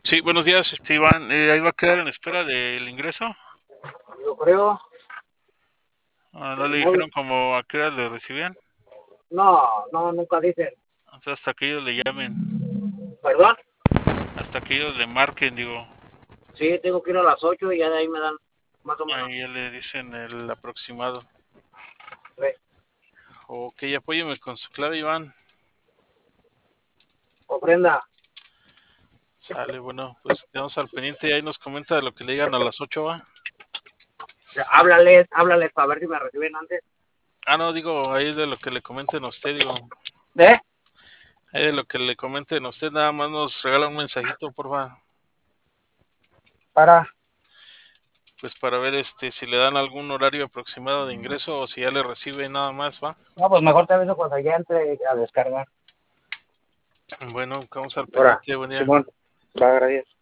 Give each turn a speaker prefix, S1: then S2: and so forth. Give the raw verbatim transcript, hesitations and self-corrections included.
S1: Sí, buenos días, este Iván. Eh, ahí va a quedar en espera del ingreso.
S2: Yo creo,
S1: Ah, ¿no
S2: pues
S1: le
S2: muy,
S1: dijeron como a qué hora le recibían?
S2: no, no, nunca dicen,
S1: O sea, hasta que ellos le llamen,
S2: perdón,
S1: hasta que ellos le marquen, digo.
S2: sí, tengo que ir a las ocho y ya de ahí me dan más o menos.
S1: Ahí ya le dicen el aproximado.
S2: Sí.
S1: Ok, apóyeme con su clave, Iván.
S2: Ofrenda,
S1: Sale, bueno, pues quedamos al pendiente y ahí nos comenta de lo que le digan a las ocho, ¿va?
S2: háblales, háblales para ver si me reciben antes.
S1: Ah, no, digo, ahí de lo que le comenten a usted, digo.
S2: ¿Eh?
S1: Ahí de lo que le comenten a usted, nada más nos regala un mensajito, porfa.
S2: Para,
S1: Pues para ver este si le dan algún horario aproximado de ingreso o si ya le recibe nada más, ¿va?
S2: no, pues mejor te aviso cuando ya entre a descargar.
S1: Bueno, vamos al
S2: Ahora,
S1: pendiente, buen día.
S2: Simón, va, gracias.